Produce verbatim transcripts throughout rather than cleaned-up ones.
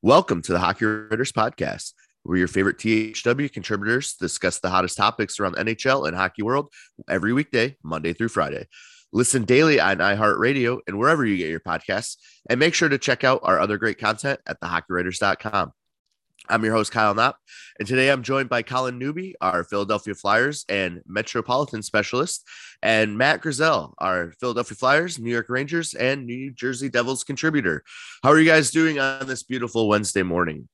Welcome to the Hockey Writers Podcast, where your favorite T H W contributors discuss the hottest topics around the N H L and hockey world every weekday, Monday through Friday. Listen daily on iHeartRadio and wherever you get your podcasts, and make sure to check out our other great content at the hockey writers dot com. I'm your host, Kyle Knopp, and today I'm joined by Colin Newby, our Philadelphia Flyers and Metropolitan Specialist, and Matt Grizzell, our Philadelphia Flyers, New York Rangers, and New Jersey Devils contributor. How are you guys doing on this beautiful Wednesday morning?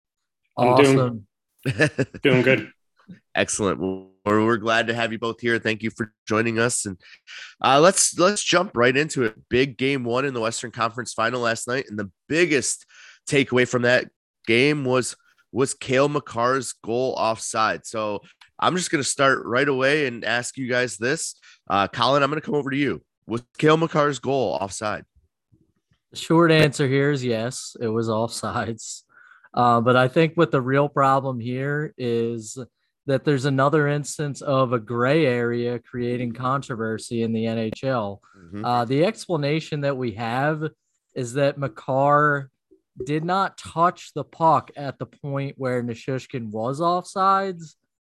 I'm Awesome. doing, doing good. Excellent. Well, we're glad to have you both here. Thank you for joining us. And uh, let's let's jump right into it. Big game one in the Western Conference Final last night, and the biggest takeaway from that game was was Cale Makar's goal offside. So I'm just going to start right away and ask you guys this. Uh, Colin, I'm going to come over to you. Was Cale Makar's goal offside? The short answer here is yes, it was offsides. Uh, but I think what the real problem here is that there's another instance of a gray area creating controversy in the N H L. Mm-hmm. Uh, the explanation that we have is that Makar did not touch the puck at the point where Nichushkin was offsides.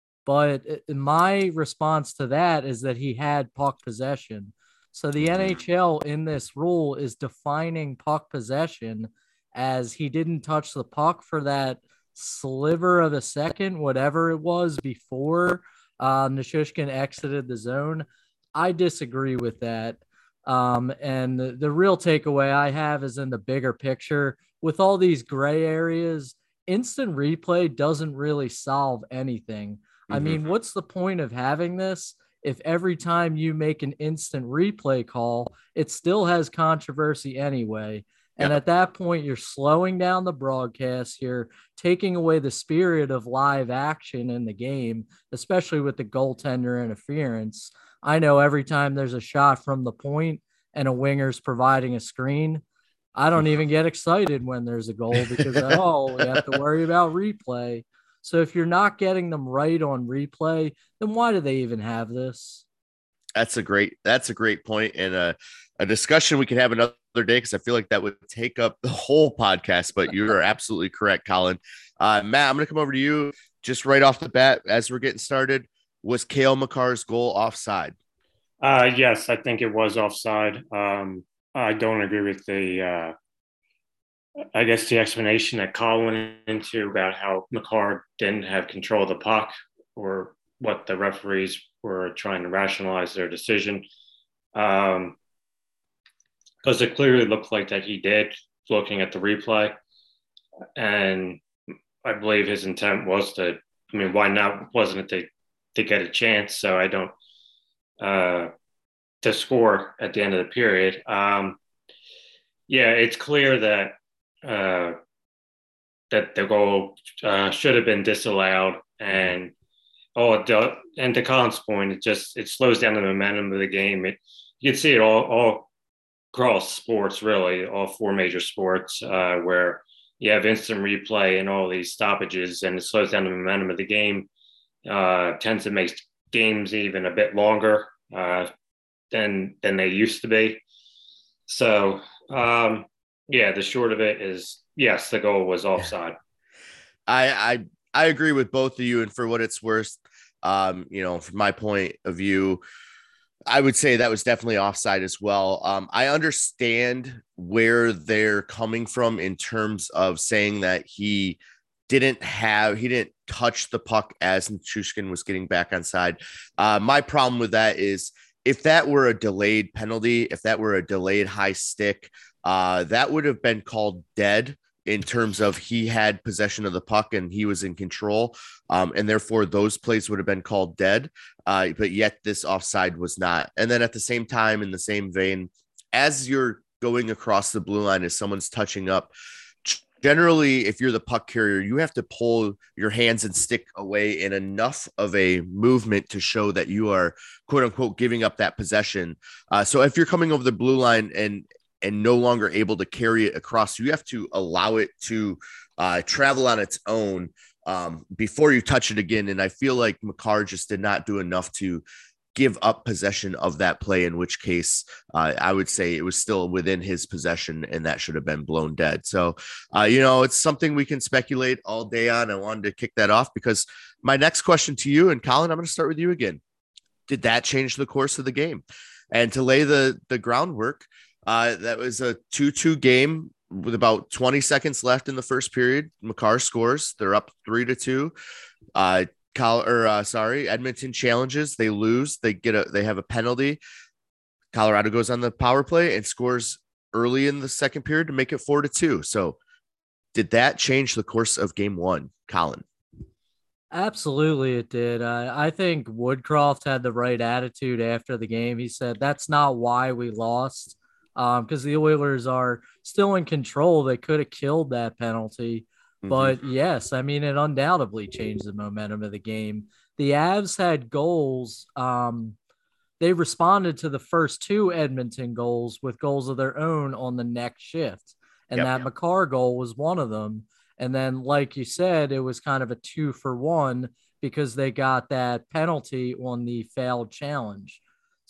But my response to that is that he had puck possession. So the N H L in this rule is defining puck possession as he didn't touch the puck for that sliver of a second, whatever it was before uh, Nichushkin exited the zone. I disagree with that. Um, and the, the real takeaway I have is in the bigger picture. With all these gray areas, instant replay doesn't really solve anything. Mm-hmm. I mean, what's the point of having this if every time you make an instant replay call, it still has controversy anyway? And yep. At that point, you're slowing down the broadcast. You're taking away the spirit of live action in the game, especially with the goaltender interference. I know every time there's a shot from the point and a winger's providing a screen, I don't even get excited when there's a goal because, oh, we have to worry about replay. So if you're not getting them right on replay, then why do they even have this? That's a great, that's a great point, and a, a discussion we can have another day because I feel like that would take up the whole podcast, but you are absolutely correct, Colin. Uh, Matt, I'm going to come over to you just right off the bat as we're getting started. Was Cale Makar's goal offside? Uh, yes, I think it was offside. Um, I don't agree with the, uh, I guess, the explanation that Colin went into about how Makar didn't have control of the puck or what the referees were trying to rationalize their decision. Um, because it clearly looked like that he did, looking at the replay. And I believe his intent was to, I mean, why not? Wasn't it to, to get a chance? So I don't, uh, to score at the end of the period. Um, yeah, it's clear that uh, that the goal uh, should have been disallowed. And oh, the, and to Colin's point, it just it slows down the momentum of the game. It you can see it all all across sports, really, all four major sports, uh, where you have instant replay and all these stoppages, and it slows down the momentum of the game. Uh, tends to make games even a bit longer uh, than than they used to be. So, um, yeah, the short of it is, yes, the goal was offside. I I I agree with both of you, and for what it's worth, um, you know, from my point of view, I would say that was definitely offside as well. Um, I understand where they're coming from in terms of saying that he didn't have, he didn't touch the puck as Nichushkin was getting back on side. Uh, my problem with that is if that were a delayed penalty, if that were a delayed high stick, uh, that would have been called dead in terms of he had possession of the puck and he was in control. Um, and therefore those plays would have been called dead. Uh, but yet this offside was not. And then at the same time, in the same vein, as you're going across the blue line, as someone's touching up, generally, if you're the puck carrier, you have to pull your hands and stick away in enough of a movement to show that you are, quote unquote, giving up that possession. Uh, so if you're coming over the blue line and and no longer able to carry it across, you have to allow it to uh, travel on its own um, before you touch it again. And I feel like Makar just did not do enough to give up possession of that play, in which case uh, I would say it was still within his possession and that should have been blown dead. So, uh, you know, it's something we can speculate all day on. I wanted to kick that off because my next question to you, and Colin, I'm going to start with you again. Did that change the course of the game? And to lay the, the groundwork, uh, that was a two two game with about twenty seconds left in the first period. Makar scores. They're up three to two. Uh, Col- or uh, sorry, Edmonton challenges. They lose. They get a. They have a penalty. Colorado goes on the power play and scores early in the second period to make it four to two. So, did that change the course of game one, Colin? Absolutely, it did. Uh, I think Woodcroft had the right attitude after the game. He said, "That's not why we lost, because um, the Oilers are still in control. They could have killed that penalty." But mm-hmm. yes, I mean, it undoubtedly changed the momentum of the game. The Avs had goals. Um, they responded to the first two Edmonton goals with goals of their own on the next shift. And yep, that yep. Makar goal was one of them. And then, like you said, it was kind of a two for one because they got that penalty on the failed challenge.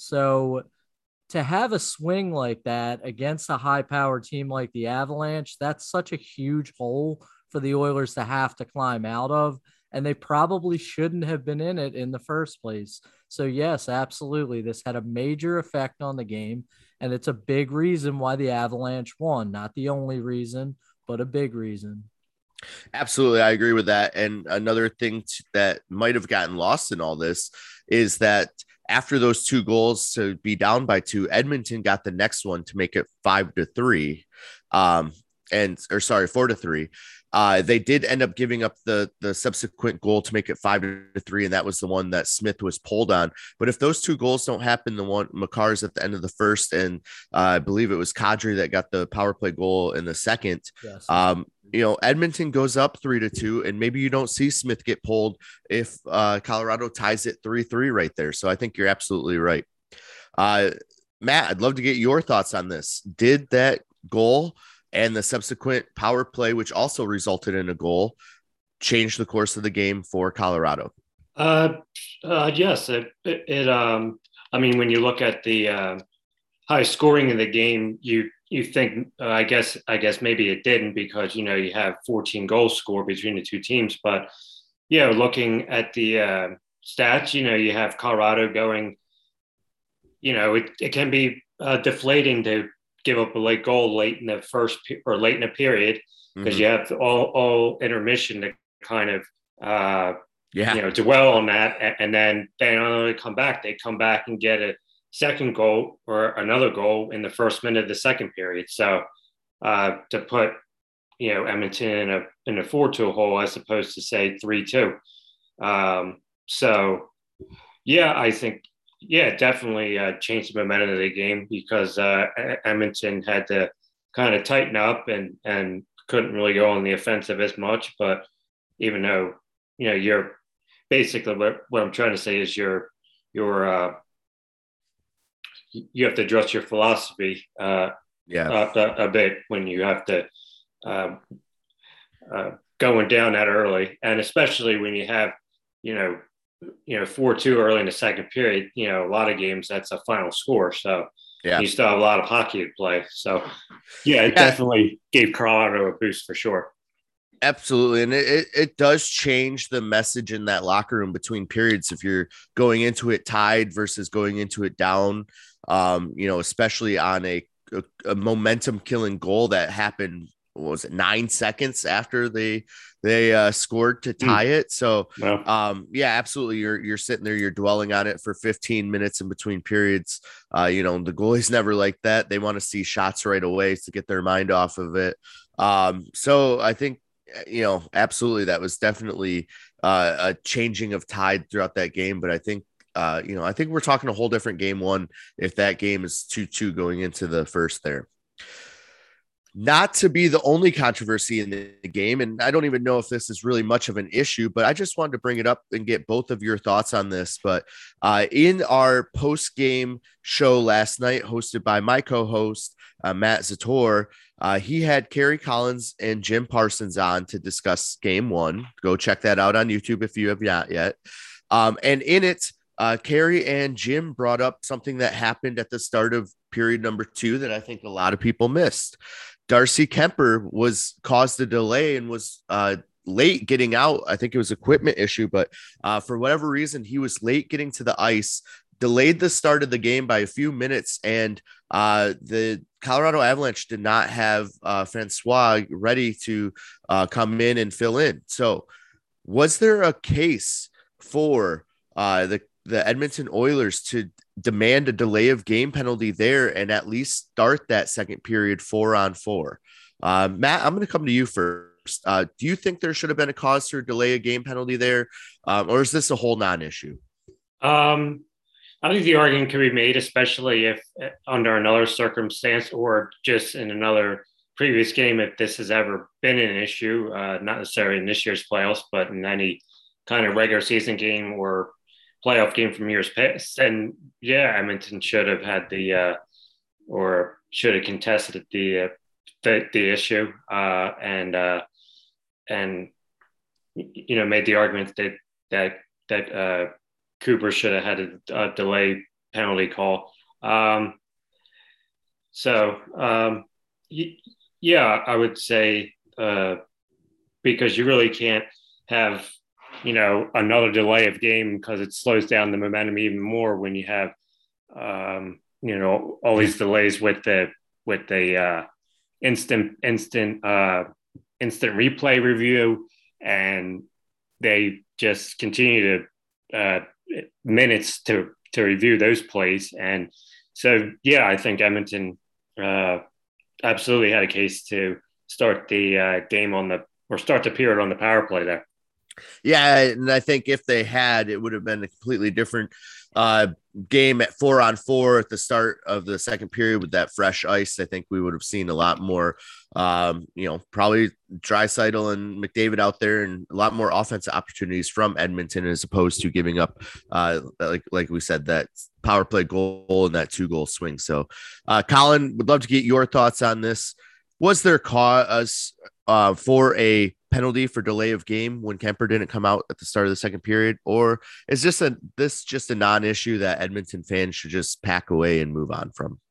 So to have a swing like that against a high-powered team like the Avalanche, that's such a huge hole for the Oilers to have to climb out of, and they probably shouldn't have been in it in the first place. So yes, absolutely. This had a major effect on the game, and it's a big reason why the Avalanche won. Not the only reason, but a big reason. Absolutely. I agree with that. And another thing t- that might have gotten lost in all this is that after those two goals to be down by two, Edmonton got the next one to make it five to three. Um, and, or sorry, four to three. Uh, they did end up giving up the the subsequent goal to make it five to three, and that was the one that Smith was pulled on. But if those two goals don't happen, the one Makar's at the end of the first, and uh, I believe it was Kadri that got the power play goal in the second. Yes. Um, you know, Edmonton goes up three to two, and maybe you don't see Smith get pulled if uh, Colorado ties it three three right there. So I think you're absolutely right. Uh, Matt, I'd love to get your thoughts on this. Did that goal and the subsequent power play, which also resulted in a goal, change the course of the game for Colorado? Uh, uh, yes, it, it, it. Um, I mean, when you look at the uh, high scoring of the game, you you think, uh, I guess, I guess maybe it didn't because you know you have fourteen goals scored between the two teams. But yeah, looking at the uh, stats, you know, you have Colorado going. You know, it it can be uh, deflating to give up a late goal late in the first or late in a period because mm-hmm. you have all, all intermission to kind of, uh, yeah. you know, dwell on that. And then they not only come back, they come back and get a second goal or another goal in the first minute of the second period. So uh, to put, you know, Edmonton in a, in a four two hole as opposed to say three two. Um, so, yeah, I think, Yeah, definitely uh, changed the momentum of the game because uh, Edmonton had to kind of tighten up and, and couldn't really go on the offensive as much. But even though, you know, you're basically what, what I'm trying to say is you're, you're uh, you have to adjust your philosophy uh, yeah. a, a bit when you have to uh, uh, going down that early. And especially when you have, you know, you know, four two early in the second period, you know, a lot of games, that's a final score. So yeah. you still have a lot of hockey to play. So, yeah, it yeah. definitely gave Colorado a boost for sure. Absolutely. And it, it does change the message in that locker room between periods. If you're going into it tied versus going into it down, um, you know, especially on a, a, a momentum killing goal that happened, what was it, nine seconds after they they uh, scored to tie mm. it. So, yeah. um, yeah, absolutely. You're you're sitting there, you're dwelling on it for fifteen minutes in between periods. Uh, you know, the goalie's never like that. They want to see shots right away to get their mind off of it. Um, so I think, you know, absolutely, that was definitely uh, a changing of tide throughout that game. But I think, uh, you know, I think we're talking a whole different game one if that game is two two going into the first there. Not to be the only controversy in the game, and I don't even know if this is really much of an issue, but I just wanted to bring it up and get both of your thoughts on this. But uh, in our post-game show last night, hosted by my co-host, uh, Matt Zator, uh, he had Kerry Collins and Jim Parsons on to discuss game one. Go check that out on YouTube if you have not yet. Um, and in it, uh, Carrie and Jim brought up something that happened at the start of period number two that I think a lot of people missed. Darcy Kemper was caused a delay and was uh, late getting out. I think it was equipment issue, but uh, for whatever reason, he was late getting to the ice, delayed the start of the game by a few minutes, and uh, the Colorado Avalanche did not have uh, Francois ready to uh, come in and fill in. So was there a case for uh, the, the Edmonton Oilers to demand a delay of game penalty there and at least start that second period four on four? Uh, Matt, I'm going to come to you first. Uh, do you think there should have been a cause to delay a game penalty there? Um, or is this a whole non-issue? Um, I think the argument can be made, especially if uh, under another circumstance or just in another previous game, if this has ever been an issue, uh, not necessarily in this year's playoffs, but in any kind of regular season game or playoff game from years past. And yeah, Edmonton should have had the, uh, or should have contested the, uh, the, the issue uh, and, uh, and, you know, made the argument that, that, that, uh, Cooper should have had a, a delay penalty call. Um, so, um, y- yeah, I would say uh, because you really can't have, you know, another delay of game because it slows down the momentum even more when you have, um, you know, all these delays with the with the uh, instant instant uh, instant replay review, and they just continue to. Uh, minutes to to review those plays. And so yeah, I think Edmonton uh absolutely had a case to start the uh game on the or start the period on the power play there. Yeah, and I think if they had, it would have been a completely different uh, game at four on four at the start of the second period with that fresh ice. I think we would have seen a lot more, um, you know, probably Draisaitl and McDavid out there and a lot more offensive opportunities from Edmonton as opposed to giving up, uh, like like we said, that power play goal and that two goal swing. So, uh, Colin, would love to get your thoughts on this. Was there cause uh, for a penalty for delay of game when Kemper didn't come out at the start of the second period, or is this a this just a non-issue that Edmonton fans should just pack away and move on from?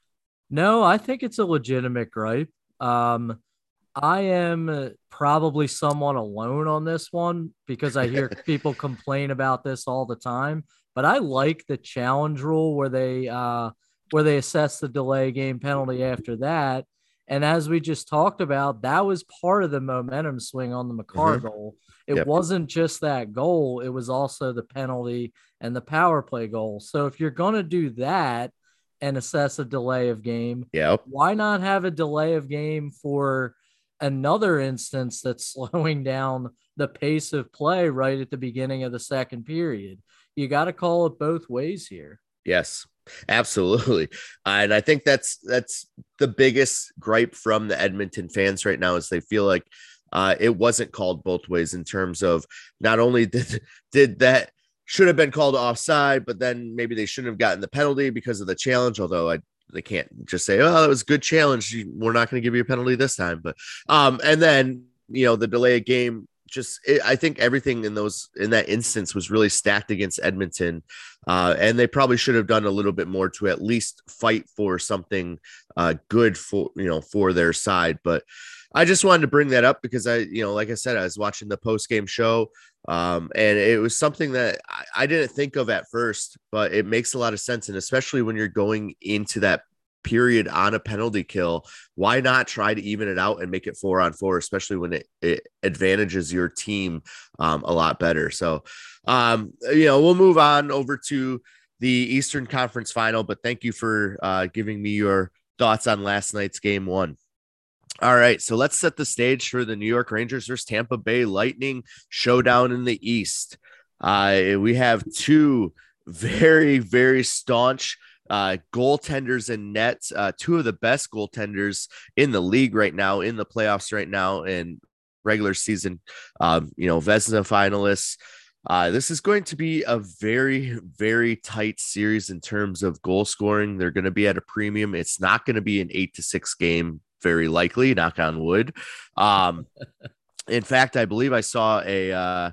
No, I think it's a legitimate gripe. Um, I am probably somewhat alone on this one because I hear people complain about this all the time, but I like the challenge rule where they uh, where they assess the delay game penalty after that. And as we just talked about, that was part of the momentum swing on the Makar mm-hmm. goal. It yep. wasn't just that goal. It was also the penalty and the power play goal. So if you're going to do that and assess a delay of game, yep. why not have a delay of game for another instance that's slowing down the pace of play right at the beginning of the second period? You got to call it both ways here. Yes. Absolutely. Uh, and I think that's that's the biggest gripe from the Edmonton fans right now is they feel like uh, it wasn't called both ways in terms of not only did, did that should have been called offside, but then maybe they shouldn't have gotten the penalty because of the challenge. Although I they can't just say, oh, that was a good challenge, we're not going to give you a penalty this time. But um, and then, you know, the delay of game. Just, it, I think everything in those in that instance was really stacked against Edmonton, uh, and they probably should have done a little bit more to at least fight for something uh, good for you know for their side. But I just wanted to bring that up because I, you know, like I said, I was watching the post game show, um, and it was something that I, I didn't think of at first, but it makes a lot of sense, and especially when you're going into that period on a penalty kill, why not try to even it out and make it four on four, especially when it, it advantages your team um, a lot better. So, um, you know, we'll move on over to the Eastern Conference final, but thank you for uh, giving me your thoughts on last night's game one. All right, so let's set the stage for the New York Rangers versus Tampa Bay Lightning showdown in the East. Uh, we have two very, very staunch Uh, goaltenders and nets, uh, two of the best goaltenders in the league right now, in the playoffs right now, and regular season, um, you know, Vezina finalists. Uh, this is going to be a very, very tight series in terms of goal scoring. They're going to be at a premium. It's not going to be an eight to six game, very likely, knock on wood. Um, in fact, I believe I saw a, uh,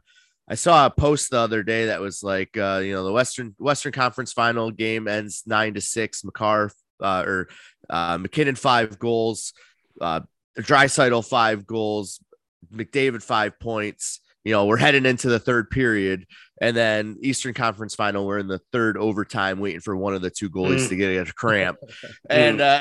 I saw a post the other day that was like, uh, you know, the Western Western Conference Final game ends nine to six. McCarr uh, or uh, McKinnon five goals, uh, Draisaitl five goals, McDavid five points. You know, we're heading into the third period, and then Eastern Conference Final, we're in the third overtime, waiting for one of the two goalies mm. to get a cramp, and uh,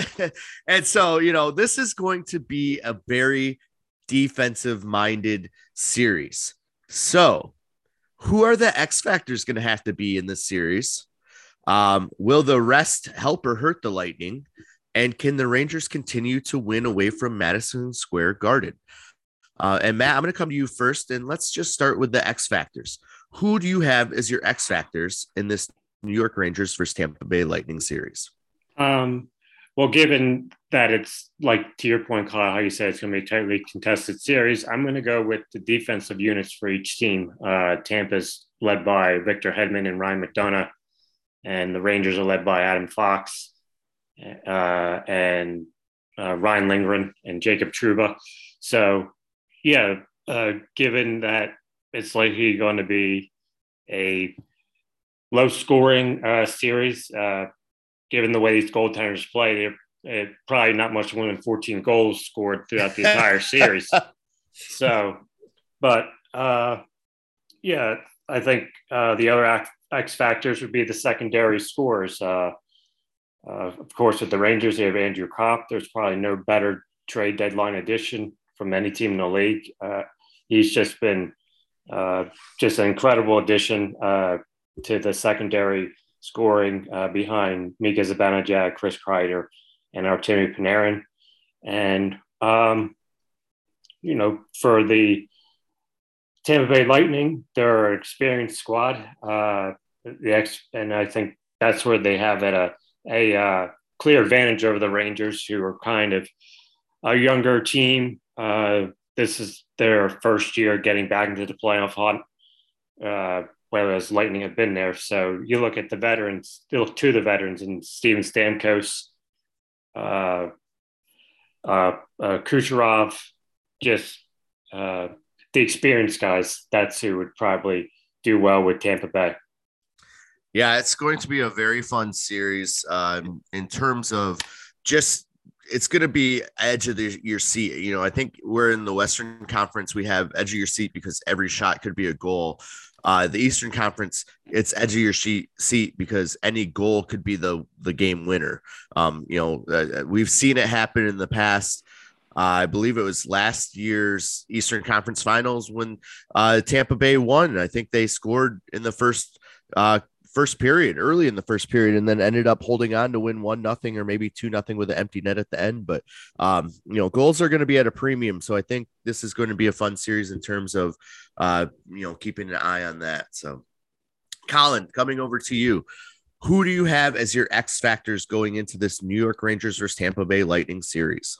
and so you know, this is going to be a very defensive-minded series. So, who are the X factors going to have to be in this series? Um, will the rest help or hurt the Lightning? And can the Rangers continue to win away from Madison Square Garden? Uh, and Matt, I'm going to come to you first, and let's just start with the X factors. Who do you have as your X factors in this New York Rangers versus Tampa Bay Lightning series? Um, well, given that it's like, to your point, Kyle, how you said it's going to be a tightly contested series, I'm going to go with the defensive units for each team. Uh, Tampa's led by Victor Hedman and Ryan McDonough, and the Rangers are led by Adam Fox uh, and uh, Ryan Lindgren and Jacob Trouba. So, yeah, uh, given that it's likely going to be a low-scoring uh, series, uh, given the way these goaltenders play, they're uh, probably not much more than fourteen goals scored throughout the entire series. So, but uh, yeah, I think uh, the other X factors would be the secondary scores. Uh, uh, of course, with the Rangers, they have Andrew Kopp. There's probably no better trade deadline addition from any team in the league. Uh, he's just been uh, just an incredible addition uh, to the secondary scoring uh, behind Mika Zibanejad, Chris Kreider, and Artemi Panarin. And, um, you know, for the Tampa Bay Lightning, they're an experienced squad. Uh, the ex- and I think that's where they have at a, a uh, clear advantage over the Rangers, who are kind of a younger team. Uh, this is their first year getting back into the playoff hunt. Uh, whereas Lightning have been there. So you look at the veterans, you look to the veterans, and Steven Stamkos, uh, uh, uh, Kucherov, just uh, the experienced guys. That's who would probably do well with Tampa Bay. Yeah, it's going to be a very fun series um, in terms of just it's going to be edge of the, your seat. You know, I think we're in the Western Conference. We have edge of your seat because every shot could be a goal. Uh, the Eastern Conference, it's edge of your sheet, seat because any goal could be the the game winner. Um, you know, uh, we've seen it happen in the past. Uh, I believe it was last year's Eastern Conference Finals when uh, Tampa Bay won. I think they scored in the first uh, first period, early in the first period, and then ended up holding on to win one nothing or maybe two nothing with an empty net at the end. But um, you know, goals are going to be at a premium, so I think this is going to be a fun series in terms of uh, you know, keeping an eye on that. So, Colin, coming over to you, who do you have as your X factors going into this New York Rangers versus Tampa Bay Lightning series?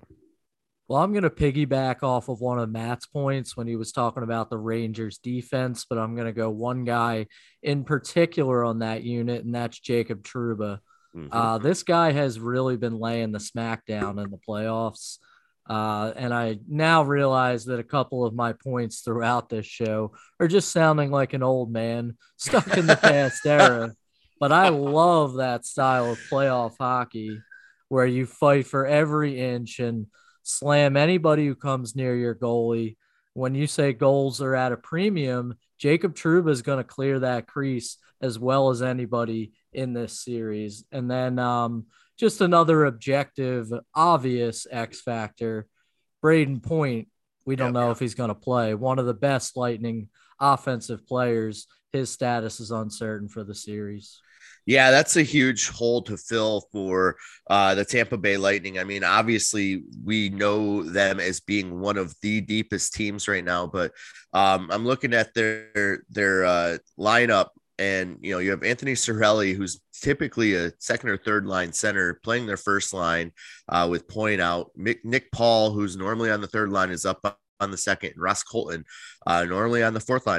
Well, I'm going to piggyback off of one of Matt's points when he was talking about the Rangers defense, but I'm going to go one guy in particular on that unit, and that's Jacob Trouba. Mm-hmm. Uh, this guy has really been laying the smackdown in the playoffs. Uh, and I now realize that a couple of my points throughout this show are just sounding like an old man stuck in the past era. But I love that style of playoff hockey where you fight for every inch and slam anybody who comes near your goalie. When you say goals are at a premium, Jacob Trouba is going to clear that crease as well as anybody in this series. And then um, just another objective, obvious X factor, Braden Point. We don't yep, know yep. if he's going to play. One of the best Lightning offensive players. His status is uncertain for the series. Yeah, that's a huge hole to fill for uh, the Tampa Bay Lightning. I mean, obviously, we know them as being one of the deepest teams right now, but um, I'm looking at their their uh, lineup, and you know, you have Anthony Cirelli, who's typically a second or third line center, playing their first line uh, with Point out. Nick Paul, who's normally on the third line, is up on the second. And Ross Colton, uh, normally on the fourth line, up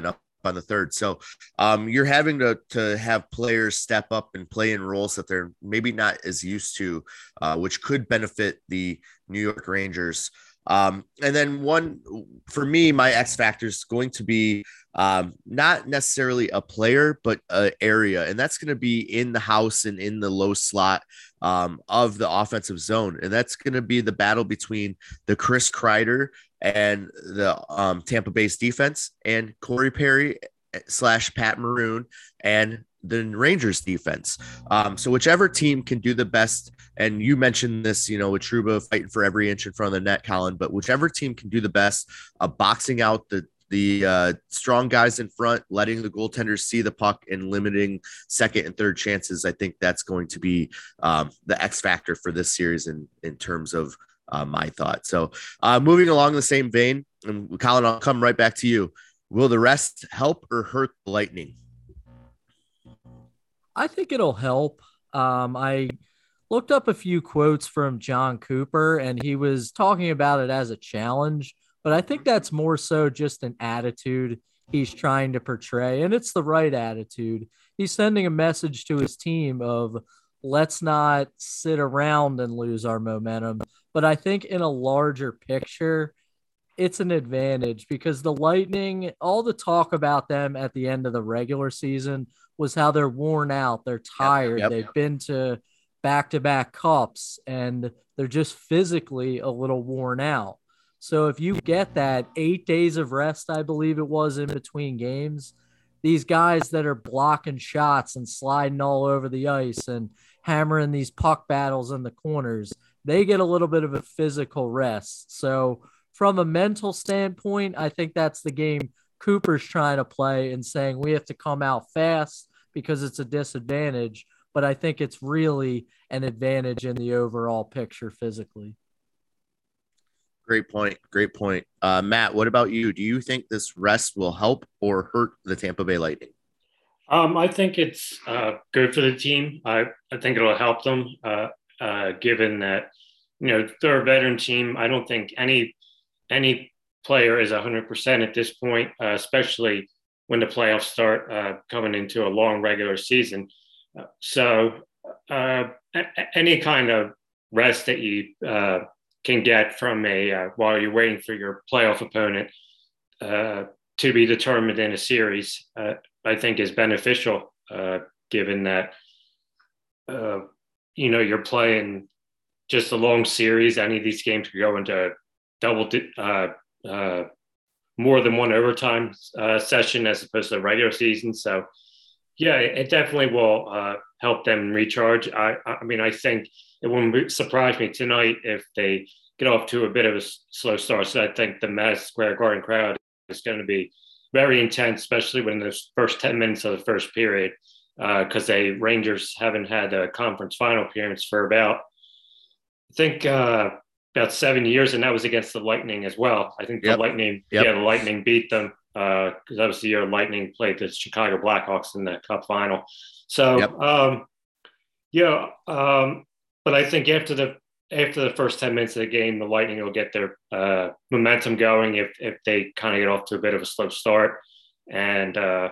on the third. So um, you're having to to have players step up and play in roles that they're maybe not as used to, uh, which could benefit the New York Rangers. Um, and then one for me, my X factor is going to be um, not necessarily a player, but an area, and that's going to be in the house and in the low slot um, of the offensive zone, and that's going to be the battle between the Chris Kreider and the um, Tampa Bay's defense, and Corey Perry slash Pat Maroon and the Rangers defense. Um, so whichever team can do the best, and you mentioned this, you know, with Trouba fighting for every inch in front of the net, Colin, but whichever team can do the best of boxing out the the uh, strong guys in front, letting the goaltenders see the puck and limiting second and third chances, I think that's going to be um, the X factor for this series in, in terms of uh, my thought. So uh, moving along the same vein, and Colin, I'll come right back to you. Will the rest help or hurt the Lightning? I think it'll help. Um, I looked up a few quotes from John Cooper, and he was talking about it as a challenge, but I think that's more so just an attitude he's trying to portray, and it's the right attitude. He's sending a message to his team of let's not sit around and lose our momentum. But I think in a larger picture, it's an advantage because the Lightning, all the talk about them at the end of the regular season was how they're worn out, they're tired, yep, yep. They've been to back-to-back cups, and they're just physically a little worn out. So if you get that eight days of rest, I believe it was in between games, these guys that are blocking shots and sliding all over the ice and hammering these puck battles in the corners, they get a little bit of a physical rest. So from a mental standpoint, I think that's the game Cooper's trying to play and saying we have to come out fast because it's a disadvantage, but I think it's really an advantage in the overall picture physically. Great point. Great point. Uh, Matt, what about you? Do you think this rest will help or hurt the Tampa Bay Lightning? Um, I think it's uh, good for the team. I, I think it'll help them, uh, uh, given that, you know, they're a veteran team. I don't think any any player is one hundred percent at this point, uh, especially when the playoffs start uh, coming into a long regular season. Uh, so uh, a- any kind of rest that you uh, can get from a uh, while you're waiting for your playoff opponent uh, to be determined in a series, uh, I think is beneficial, uh, given that, uh, you know, you're playing just a long series. Any of these games could go into double, uh, uh, more than one overtime uh, session as opposed to the regular season. So, yeah, it definitely will uh, help them recharge. I, I mean, I think it wouldn't surprise me tonight if they get off to a bit of a slow start. So I think the Madison Square Garden crowd is going to be very intense, especially when the first ten minutes of the first period, because uh, they Rangers haven't had a conference final appearance for about, I think, uh, about seven years, and that was against the Lightning as well. I think the yep. Lightning, yep. yeah, the Lightning beat them because uh, that was the year Lightning played the Chicago Blackhawks in the Cup final. So, yep. um, yeah, um, but I think after the after the first ten minutes of the game, the Lightning will get their uh, momentum going if if they kind of get off to a bit of a slow start, and uh,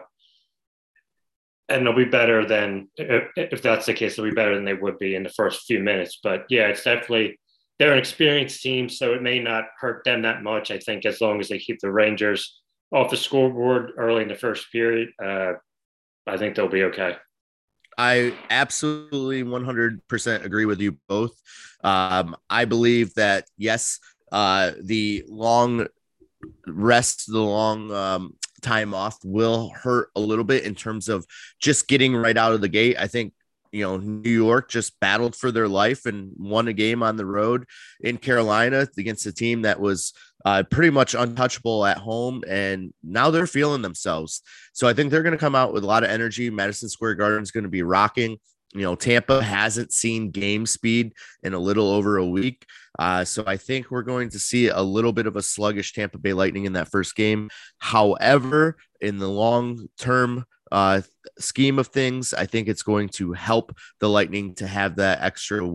and they'll be better than if, if that's the case. They'll be better than they would be in the first few minutes. But yeah, it's definitely. They're an experienced team, so it may not hurt them that much. I think as long as they keep the Rangers off the scoreboard early in the first period, uh, I think they'll be okay. I absolutely one hundred percent agree with you both. Um, I believe that, yes, uh, the long rest, the long um, time off will hurt a little bit in terms of just getting right out of the gate. I think, you know, New York just battled for their life and won a game on the road in Carolina against a team that was uh, pretty much untouchable at home. And now they're feeling themselves. So I think they're going to come out with a lot of energy. Madison Square Garden is going to be rocking. You know, Tampa hasn't seen game speed in a little over a week. Uh, so I think we're going to see a little bit of a sluggish Tampa Bay Lightning in that first game. However, in the long term, Uh, scheme of things, I think it's going to help the Lightning to have that extra week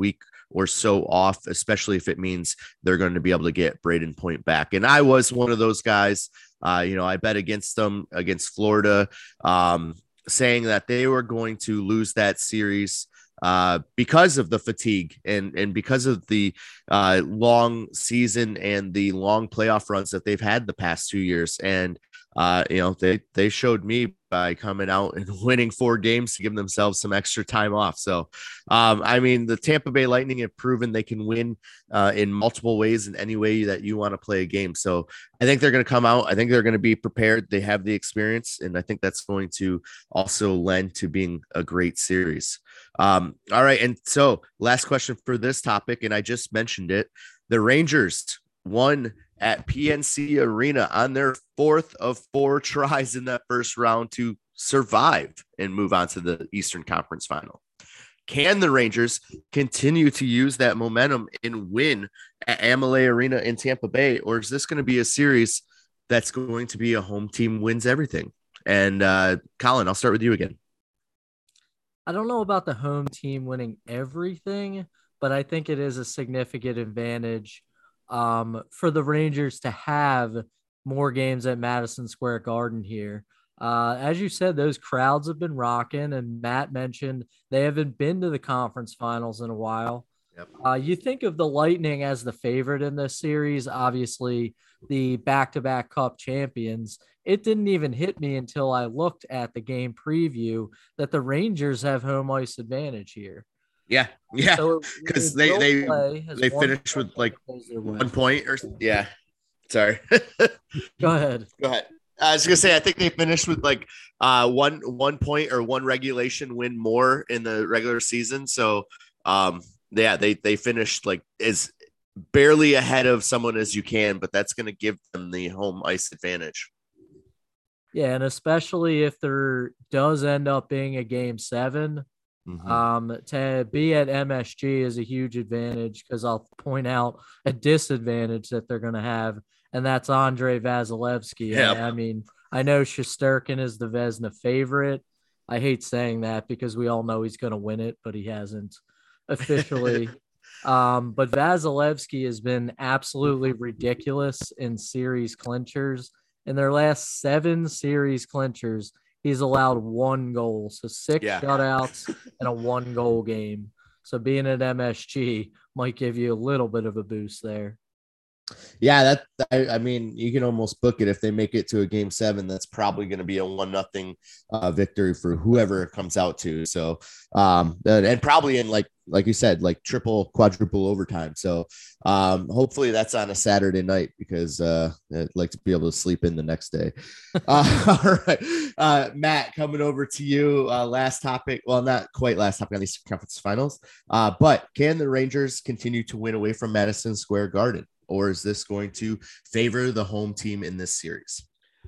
or so off, especially if it means they're going to be able to get Braden Point back. And I was one of those guys. Uh, you know, I bet against them against Florida, um, saying that they were going to lose that series uh, because of the fatigue and, and because of the uh, long season and the long playoff runs that they've had the past two years. And, uh, you know, they, they showed me by coming out and winning four games to give themselves some extra time off. So, um, I mean, the Tampa Bay Lightning have proven they can win uh, in multiple ways in any way that you want to play a game. So I think they're going to come out. I think they're going to be prepared. They have the experience, and I think that's going to also lend to being a great series. Um, all right. And so last question for this topic, and I just mentioned it, the Rangers won at P N C Arena on their fourth of four tries in that first round to survive and move on to the Eastern Conference Final. Can the Rangers continue to use that momentum and win at Amalie Arena in Tampa Bay, or is this going to be a series that's going to be a home team wins everything? And uh, Colin, I'll start with you again. I don't know about the home team winning everything, but I think it is a significant advantage um, for the Rangers to have more games at Madison Square Garden here. Uh, as you said, those crowds have been rocking, and Matt mentioned they haven't been to the conference finals in a while. Yep. Uh, you think of the Lightning as the favorite in this series, obviously the back-to-back Cup champions. It didn't even hit me until I looked at the game preview that the Rangers have home ice advantage here. Yeah, yeah, because so they they they finished with like one point or yeah. Sorry. Go ahead. Go ahead. I was gonna say I think they finished with like uh one one point or one regulation win more in the regular season. So um yeah, they they finished like as barely ahead of someone as you can, but that's gonna give them the home ice advantage. Yeah, and especially if there does end up being a game seven. Mm-hmm. Um, to be at M S G is a huge advantage because I'll point out a disadvantage that they're going to have, and that's Andrei Vasilevsky. Yep. I, I mean, I know Shesterkin is the Vezina favorite. I hate saying that because we all know he's going to win it, but he hasn't officially. um, but Vasilevsky has been absolutely ridiculous in series clinchers. In their last seven series clinchers, he's allowed one goal, so six yeah. shutouts and a one-goal game. So being at M S G might give you a little bit of a boost there. Yeah, that I, I mean, you can almost book it if they make it to a game seven. That's probably going to be a one nothing uh, victory for whoever it comes out to. So, um, and, and probably in like like you said, like triple, quadruple overtime. So, um, hopefully that's on a Saturday night because uh, I'd like to be able to sleep in the next day. Uh, all right, uh, Matt, coming over to you. Uh, last topic. Well, not quite last topic on these conference finals, uh, but can the Rangers continue to win away from Madison Square Garden? Or is this going to favor the home team in this series?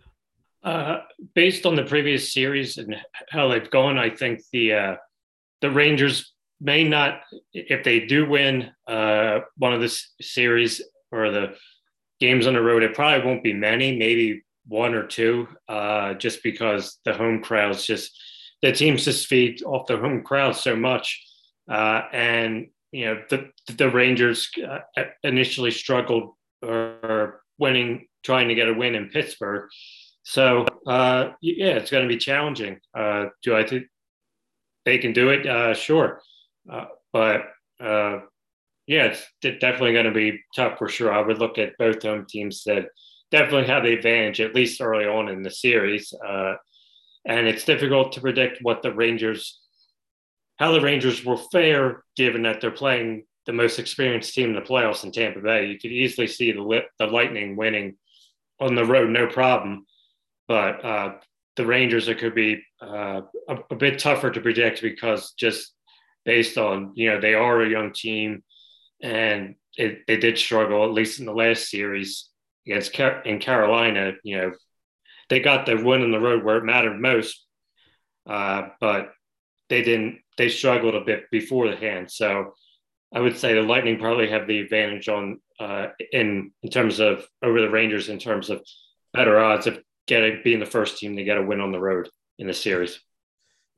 Uh, based on the previous series and how they've gone, I think the uh, the Rangers may not, if they do win uh, one of the series or the games on the road, it probably won't be many, maybe one or two, uh, just because the home crowds just, the teams just feed off the home crowd so much. Uh, and You know, the the Rangers uh, initially struggled or winning, trying to get a win in Pittsburgh. So, uh, yeah, it's going to be challenging. Uh, do I think they can do it? Uh, sure. Uh, but, uh, yeah, it's definitely going to be tough for sure. I would look at both home teams that definitely have the advantage, at least early on in the series. Uh, and it's difficult to predict what the Rangers how the Rangers will fare, given that they're playing the most experienced team in the playoffs in Tampa Bay. You could easily see the the Lightning winning on the road, no problem. But uh, the Rangers, it could be uh, a, a bit tougher to predict because just based on, you know, they are a young team and it, they did struggle, at least in the last series against Car- in Carolina. You know, they got the win on the road where it mattered most, uh, but they didn't. They struggled a bit beforehand. So I would say the Lightning probably have the advantage on uh, in in terms of over the Rangers in terms of better odds of getting being the first team to get a win on the road in the series.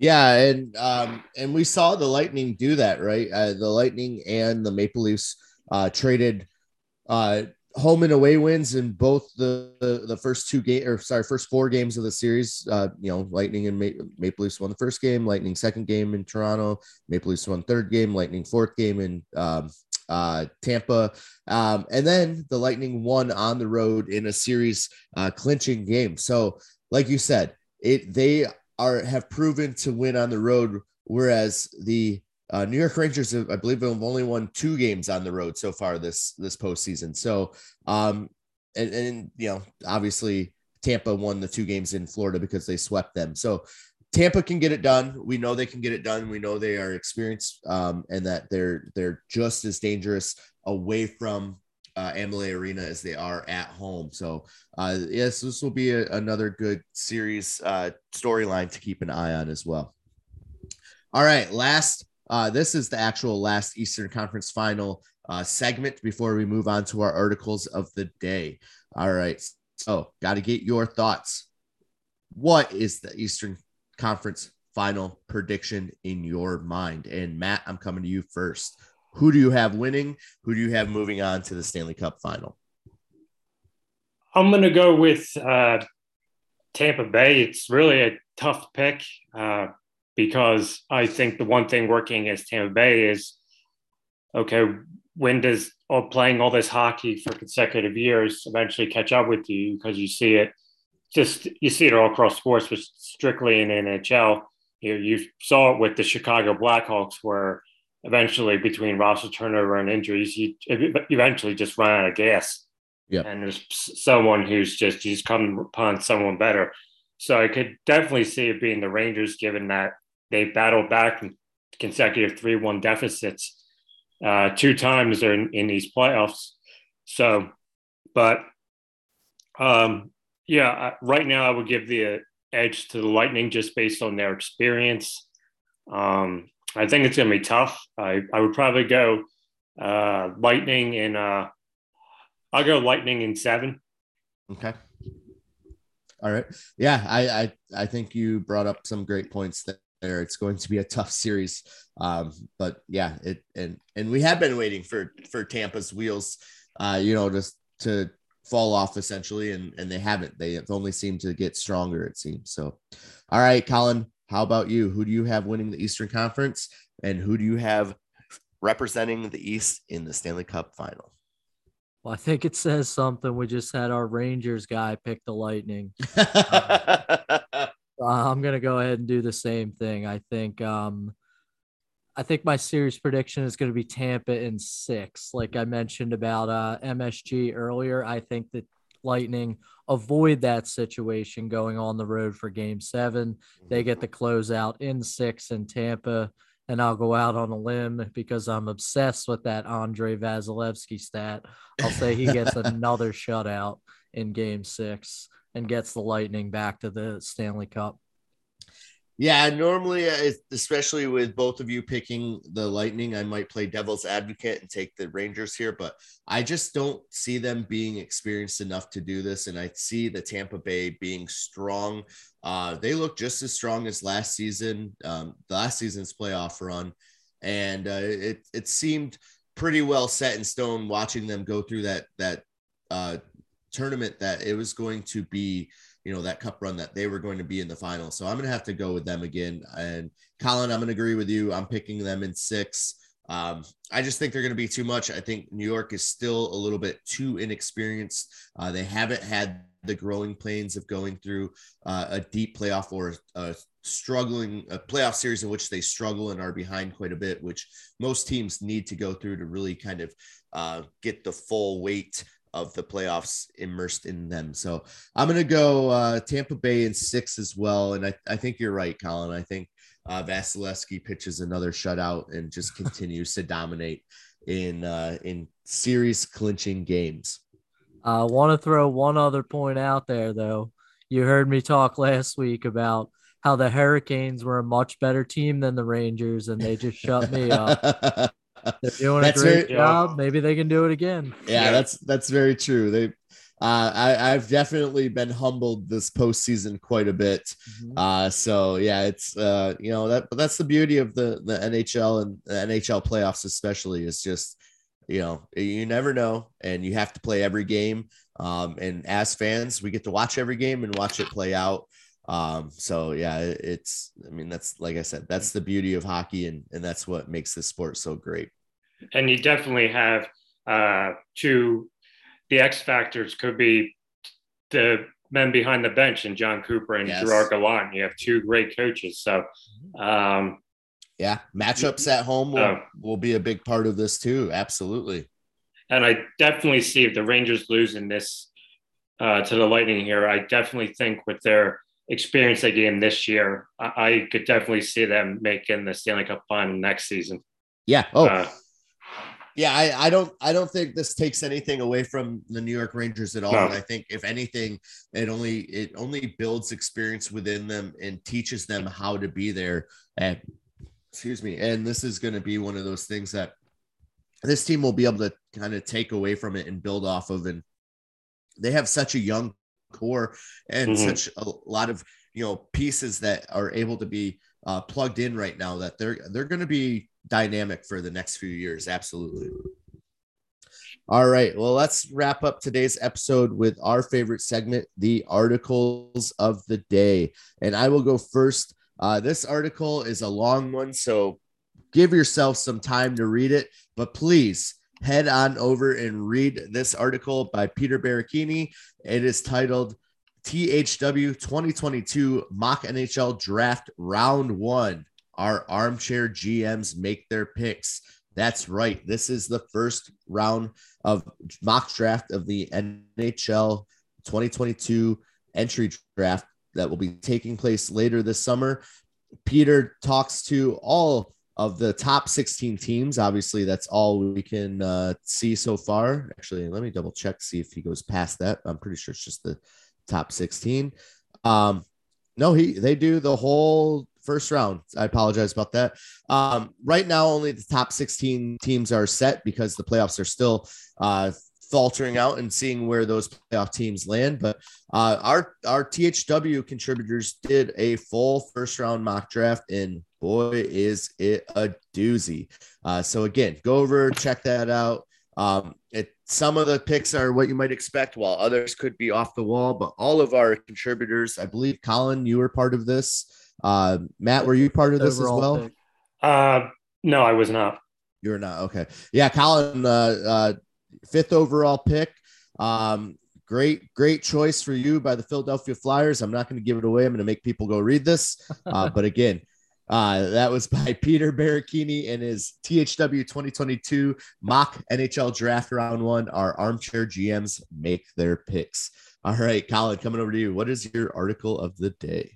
Yeah, and um, and we saw the Lightning do that, right? Uh, the Lightning and the Maple Leafs uh, traded uh, home and away wins in both the the, the first two game or sorry, first four games of the series. Uh, you know, Lightning and Ma- Maple Leafs won the first game, Lightning second game in Toronto, Maple Leafs won third game, Lightning fourth game in um, uh, Tampa, um, and then the Lightning won on the road in a series uh, clinching game. So, like you said, it they are have proven to win on the road, whereas the uh, New York Rangers, have, I believe, have only won two games on the road so far this this postseason. So, um, and, and you know, obviously Tampa won the two games in Florida because they swept them. So Tampa can get it done. We know they can get it done. We know they are experienced, um, and that they're they're just as dangerous away from uh, Amalie Arena as they are at home. So, uh, yes, this will be a, another good series uh, storyline to keep an eye on as well. All right, last. Uh, this is the actual last Eastern Conference Final uh, segment before we move on to our articles of the day. All right, so got to get your thoughts. What is the Eastern Conference Final prediction in your mind? And Matt, I'm coming to you first. Who do you have winning? Who do you have moving on to the Stanley Cup Final? I'm going to go with uh, Tampa Bay. It's really a tough pick uh, because I think the one thing working as Tampa Bay is, okay, when does all playing all this hockey for consecutive years eventually catch up with you? Because you see it, just you see it all across sports, but strictly in N H L. You you saw it with the Chicago Blackhawks, where eventually between roster turnover and injuries, you eventually just run out of gas. Yeah, and there's someone who's just just come upon someone better. So I could definitely see it being the Rangers, given that they battled back from consecutive three one deficits uh, two times in, in these playoffs. So, but um, yeah, right now I would give the edge to the Lightning just based on their experience. Um, I think it's going to be tough. I, I would probably go uh, Lightning in uh, I'll go Lightning in seven. Okay. All right. Yeah, I, I I think you brought up some great points there. It's going to be a tough series, um, but yeah, it and and we have been waiting for for Tampa's wheels, uh, you know, just to fall off essentially, and and they haven't. They have only seemed to get stronger, it seems. So, all right, Colin, how about you? Who do you have winning the Eastern Conference, and who do you have representing the East in the Stanley Cup Final? Well, I think it says something. We just had our Rangers guy pick the Lightning. uh, I'm going to go ahead and do the same thing. I think um, I think my series prediction is going to be Tampa in six. Like I mentioned about uh, M S G earlier, I think that Lightning avoid that situation going on the road for game seven. They get the closeout in six in Tampa. And I'll go out on a limb because I'm obsessed with that Andre Vasilevsky stat. I'll say he gets another shutout in game six and gets the Lightning back to the Stanley Cup. Yeah, normally, especially with both of you picking the Lightning, I might play devil's advocate and take the Rangers here, but I just don't see them being experienced enough to do this. And I see the Tampa Bay being strong. Uh, they look just as strong as last season, um, the last season's playoff run. And uh, it, it seemed pretty well set in stone watching them go through that, that uh, tournament, that it was going to be, you know, that cup run, that they were going to be in the final. So I'm going to have to go with them again. And Colin, I'm going to agree with you. I'm picking them in six. Um, I just think they're going to be too much. I think New York is still a little bit too inexperienced. Uh, they haven't had the growing pains of going through uh, a deep playoff or a struggling a playoff series in which they struggle and are behind quite a bit, which most teams need to go through to really kind of uh, get the full weight of the playoffs immersed in them. So I'm going to go uh, Tampa Bay in six as well. And I, I think you're right, Colin. I think uh, Vasilevsky pitches another shutout and just continues to dominate in, uh, in series clinching games. I uh, want to throw one other point out there, though. You heard me talk last week about how the Hurricanes were a much better team than the Rangers, and they just shut me up. They're doing that's a great very, job. Maybe they can do it again. Yeah, yeah, that's that's very true. They uh, I, I've definitely been humbled this postseason quite a bit. Mm-hmm. Uh, so yeah, it's uh, you know that that's the beauty of the the N H L and the N H L playoffs, especially, is just, you know, you never know, and you have to play every game. Um, and as fans, we get to watch every game and watch it play out. Um, so yeah, it, it's, I mean, that's, like I said, that's the beauty of hockey, and, and that's what makes this sport so great. And you definitely have uh, two, the X factors could be the men behind the bench and John Cooper and yes. Gerard Gallant. You have two great coaches. So, um, yeah, matchups at home will, uh, will be a big part of this too. Absolutely. And I definitely see if the Rangers lose in this uh, to the Lightning here, I definitely think with their experience they gained this year, I, I could definitely see them making the Stanley Cup final next season. Yeah. Oh, uh, yeah. I, I don't, I don't think this takes anything away from the New York Rangers at all. No. And I think if anything, it only, it only builds experience within them and teaches them how to be there. And excuse me. And this is going to be one of those things that this team will be able to kind of take away from it and build off of. And they have such a young core and mm-hmm. such a lot of, you know, pieces that are able to be uh, plugged in right now that they're, they're going to be dynamic for the next few years. Absolutely. All right. Well, let's wrap up today's episode with our favorite segment, the articles of the day. And I will go first. Uh, this article is a long one, so give yourself some time to read it, but please head on over and read this article by Peter Baracchini. It is titled T H W twenty twenty-two Mock N H L Draft Round One. Our armchair G Ms make their picks. That's right. This is the first round of mock draft of the N H L twenty twenty-two entry draft that will be taking place later this summer. Peter talks to all of the top sixteen teams. Obviously, that's all we can uh, see so far. Actually, let me double check, see if he goes past that. I'm pretty sure it's just the top sixteen. Um, no, he they do the whole first round. I apologize about that. Um, right now, only the top sixteen teams are set because the playoffs are still uh, faltering out and seeing where those playoff teams land. But uh, our our T H W contributors did a full first round mock draft, and boy, is it a doozy. Uh, so again, go over, check that out. Um, it, some of the picks are what you might expect, while others could be off the wall, but all of our contributors, I believe, Colin, you were part of this. Uh, Matt, were you part of this Overall as well? Pick. Uh, no, I was not. You were not. Okay. Yeah. Colin, uh, uh, fifth overall pick. Um, great, great choice for you by the Philadelphia Flyers. I'm not going to give it away. I'm going to make people go read this. Uh, but again, Uh, that was by Peter Baracchini and his T H W twenty twenty-two mock N H L draft round one. Our armchair G Ms make their picks. All right, Colin, coming over to you. What is your article of the day?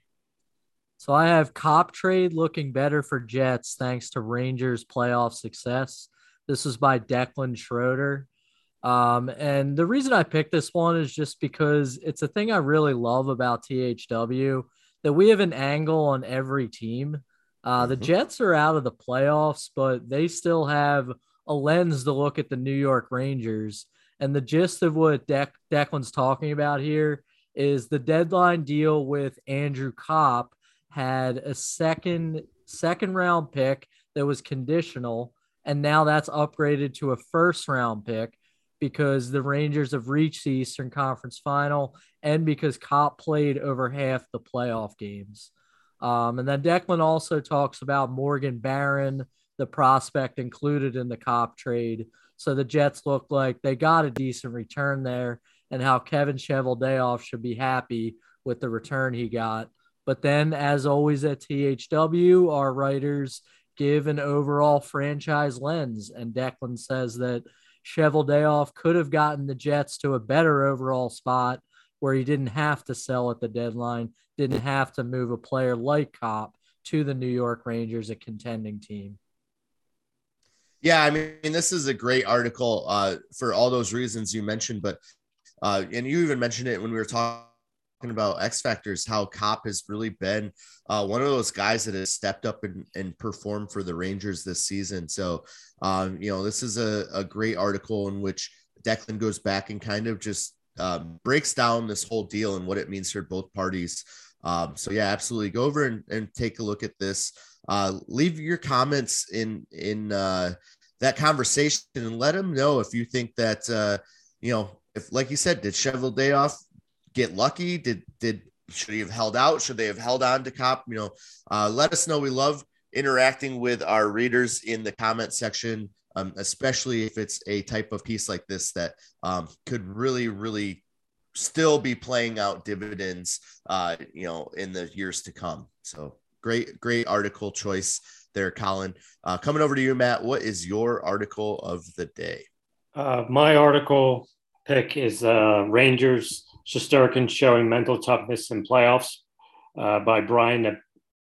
So I have Cop trade looking better for Jets thanks to Rangers playoff success. This is by Declan Schroeder. Um, and the reason I picked this one is just because it's a thing I really love about T H W, that we have an angle on every team. Uh, the Jets are out of the playoffs, but they still have a lens to look at the New York Rangers. And the gist of what De- Declan's talking about here is the deadline deal with Andrew Copp had a second second round pick that was conditional, and now that's upgraded to a first round pick because the Rangers have reached the Eastern Conference Final and because Copp played over half the playoff games. Um, and then Declan also talks about Morgan Barron, the prospect included in the Copp trade. So the Jets look like they got a decent return there, and how Kevin Cheveldayoff should be happy with the return he got. But then, as always at T H W, our writers give an overall franchise lens, and Declan says that Cheveldayoff could have gotten the Jets to a better overall spot where he didn't have to sell at the deadline, didn't have to move a player like Copp to the New York Rangers, a contending team. Yeah, I mean, this is a great article uh, for all those reasons you mentioned, but uh, and you even mentioned it when we were talking about X Factors, how Copp has really been uh, one of those guys that has stepped up and, and performed for the Rangers this season. So, um, you know, this is a, a great article in which Declan goes back and kind of just um, breaks down this whole deal and what it means for both parties. Um, so yeah, absolutely. Go over and, and take a look at this. Uh, leave your comments in, in uh, that conversation and let them know if you think that, uh, you know, if, like you said, did Cheveldayoff get lucky? Did, did, should he have held out? Should they have held on to Copp? You know, uh, let us know. We love interacting with our readers in the comment section, um, especially if it's a type of piece like this that um, could really, really still be playing out dividends, uh, you know, in the years to come. So great, great article choice there, Colin. Uh, coming over to you, Matt, what is your article of the day? Uh, my article pick is uh, Rangers Shesterkin showing mental toughness in playoffs uh, by Brian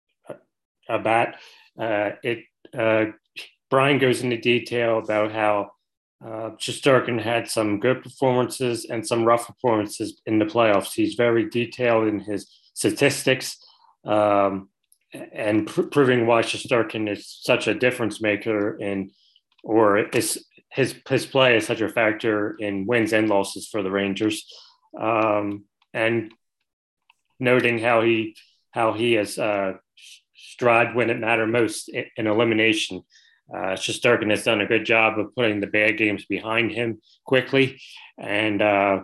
Abat. Uh, it uh, Brian goes into detail about how uh, Shesterkin had some good performances and some rough performances in the playoffs. He's very detailed in his statistics um, and pr- proving why Shesterkin is such a difference maker in, or is his his play is such a factor in wins and losses for the Rangers. Um, and noting how he how he has uh, stride when it mattered most in, in elimination. Uh, Shesterkin has done a good job of putting the bad games behind him quickly, and uh,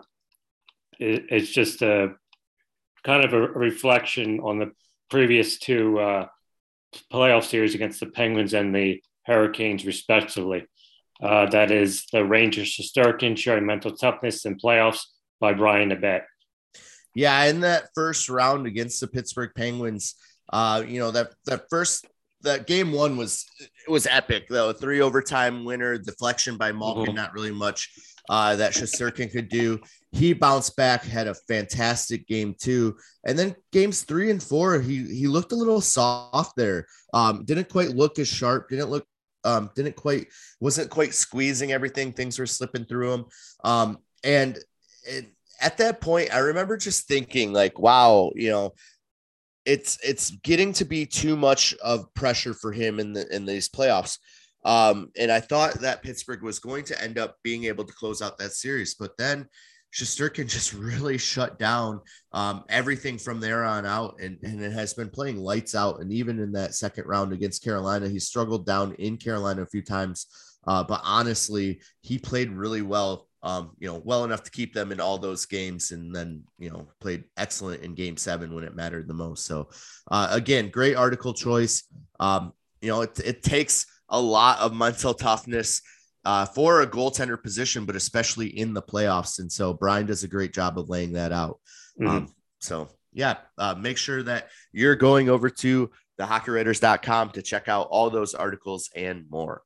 it, it's just a kind of a reflection on the previous two uh, playoff series against the Penguins and the Hurricanes, respectively. Uh, that is the Rangers Shesterkin showing mental toughness in playoffs by Brian Abat. Yeah, in that first round against the Pittsburgh Penguins, uh, you know, that that first that game one was it was epic though. Three overtime winner, deflection by Malkin, mm-hmm. not really much uh, that Shesterkin could do. He bounced back, had a fantastic game too. And then games three and four, he he looked a little soft there. Um, didn't quite look as sharp. Didn't look. Um, didn't quite wasn't quite squeezing everything. Things were slipping through him. Um, and it, at that point, I remember just thinking like, wow, you know, it's it's getting to be too much of pressure for him in the in these playoffs. Um, and I thought that Pittsburgh was going to end up being able to close out that series, but then Shesterkin just really shut down um, everything from there on out, and, and it has been playing lights out. And even in that second round against Carolina, he struggled down in Carolina a few times, uh, but honestly, he played really well. Um, you know, well enough to keep them in all those games, and then, you know, played excellent in game seven when it mattered the most. So uh, again, great article choice. Um, you know, it, it takes a lot of mental toughness uh, for a goaltender position, but especially in the playoffs. And so Brian does a great job of laying that out. Mm-hmm. Um, so yeah, uh, make sure that you're going over to the hockey writers dot com to check out all those articles and more.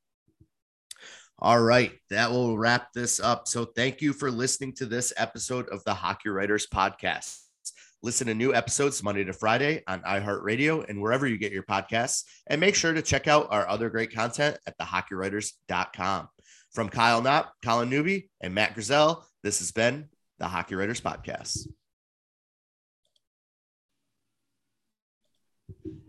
All right, that will wrap this up. So thank you for listening to this episode of the Hockey Writers Podcast. Listen to new episodes Monday to Friday on iHeartRadio and wherever you get your podcasts. And make sure to check out our other great content at the hockey writers dot com. From Kyle Knott, Colin Newby, and Matt Grizel, this has been the Hockey Writers Podcast.